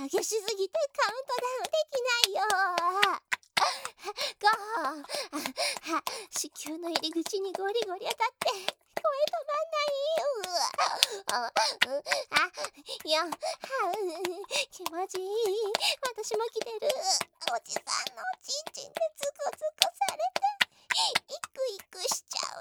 激しすぎてカウントダウンできないよ。子宮の入り口にゴリゴリ当たって声止まんない。気持ちいい。私も来てる。おじさんのおちんちんでズコズコされてイクイクしちゃ